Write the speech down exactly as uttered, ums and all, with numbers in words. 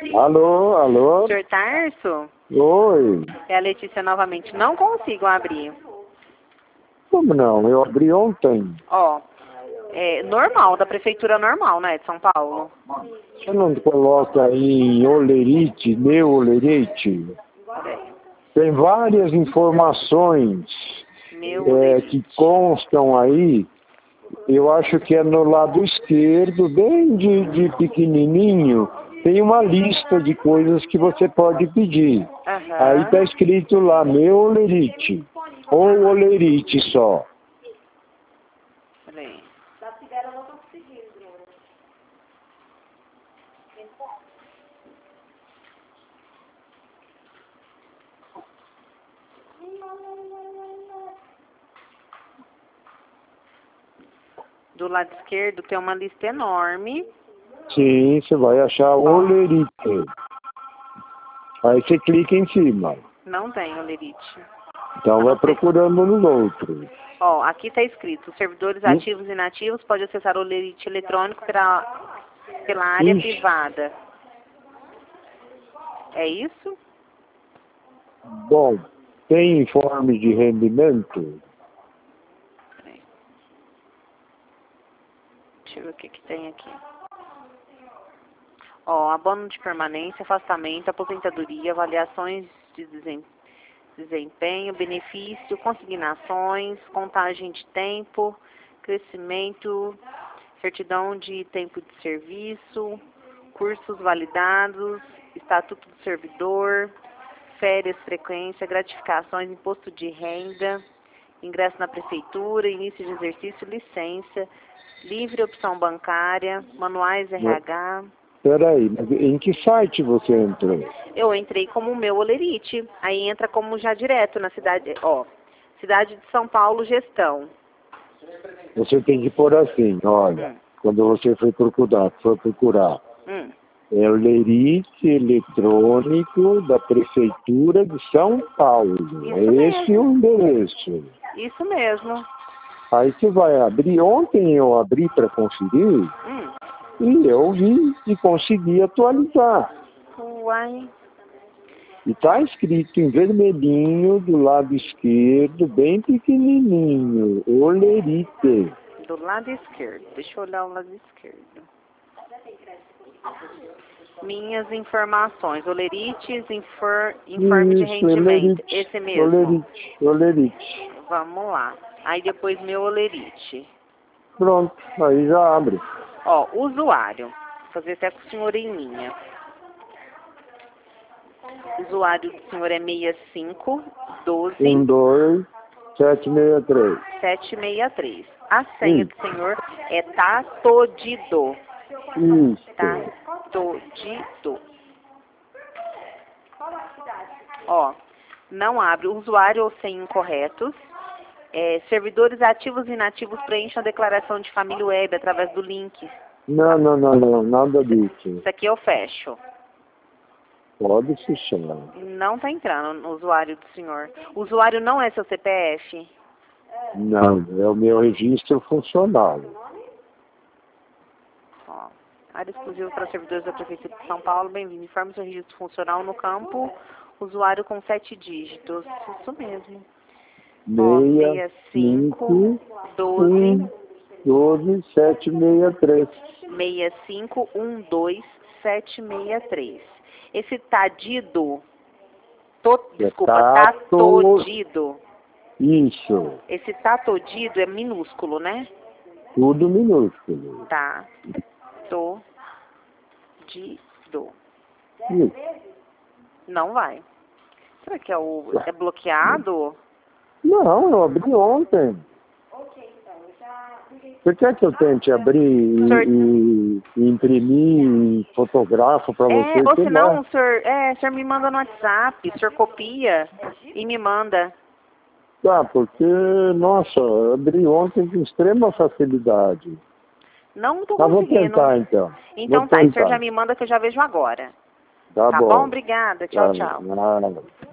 Alô, alô? senhor Tarso? Oi. É a Letícia novamente. Não consigo abrir. Como não? Eu abri ontem. Ó, é normal, da prefeitura normal, né, de São Paulo. Você não coloca aí em olerite, meu olerite? Tem várias informações Meu é, que constam aí. Eu acho que é no lado esquerdo, bem de, de pequenininho, tem uma lista de coisas que você pode pedir. Aham. Aí está escrito lá, meu olerite, ou olerite só. Peraí. Do lado esquerdo tem uma lista enorme. Sim, você vai achar olerite. Aí você clica em cima. Não tem olerite. Então vai procurando nos outros. Ó, aqui está escrito, servidores Hum? ativos e inativos podem acessar o olerite eletrônico pela, pela área Ixi. privada. É isso? Bom, tem informe de rendimento? Peraí. Deixa eu ver o que, que tem aqui. Ó, abono de permanência, afastamento, aposentadoria, avaliações de desem- desempenho, benefício, consignações, contagem de tempo, crescimento, certidão de tempo de serviço, cursos validados, estatuto do servidor, férias, frequência, gratificações, imposto de renda, ingresso na prefeitura, início de exercício, licença, livre opção bancária, manuais R H. Peraí, mas em que site você entrou? Eu entrei como meu olerite, aí entra como já direto na cidade, ó, cidade de São Paulo, gestão. Você tem que pôr assim, olha, Hum. quando você for procurar, for procurar, Hum. é o olerite eletrônico da Prefeitura de São Paulo. Isso É esse mesmo. o endereço. Isso mesmo. Aí você vai abrir, ontem eu abri para conferir, Hum. e eu vi e consegui atualizar. Uai. E está escrito em vermelhinho do lado esquerdo, bem pequenininho, olerite. Do lado esquerdo. Deixa eu olhar o lado esquerdo. Minhas informações. Olerites, infor, informe de Isso, rendimento. olerite, Esse mesmo. olerite, olerite. Vamos lá. Aí depois meu olerite. Pronto, aí já abre. Ó, usuário. Vou fazer até com o senhor em linha. O usuário do senhor é seis cinco doze um, dois, sete, seis, três. sete seis três. A senha do senhor é Tatodido. Isso. Tatodido. Ó, não abre. Usuário ou senha incorretos. É, servidores ativos e inativos preencham a declaração de família web através do link. Não, não, não, não, nada disso. Isso aqui eu fecho. Pode fechar. Não está entrando no usuário do senhor. O usuário não é seu C P F? Não, é o meu registro funcional. Ó, área exclusiva para servidores da Prefeitura de São Paulo. Bem-vindo. Informe seu registro funcional no campo. Usuário com sete dígitos. Isso mesmo. Ó, seis, cinco, doze, doze, sete, seis, três. seis cinco um dois sete seis três. Esse Tadido, to, desculpa, Tato- Tatodido. Isso, Esse Tatodido é minúsculo, né? tudo minúsculo. Tá. To. Do. Isso. Não vai. Será que é o é bloqueado? Não, eu abri ontem. Você quer que eu tente abrir e, Senhor- e- e imprimir, e fotografo para você? É, ou sei se não, lá. o senhor, é, o senhor me manda no WhatsApp, o senhor copia e me manda. Tá, porque, nossa, eu abri ontem com extrema facilidade. Não tô Mas vou conseguindo. tentar então. Então Vou tá, o senhor tentar. já me manda que eu já vejo agora. Tá, Tá bom. bom? Obrigada. Tchau, Tá, tchau. nada.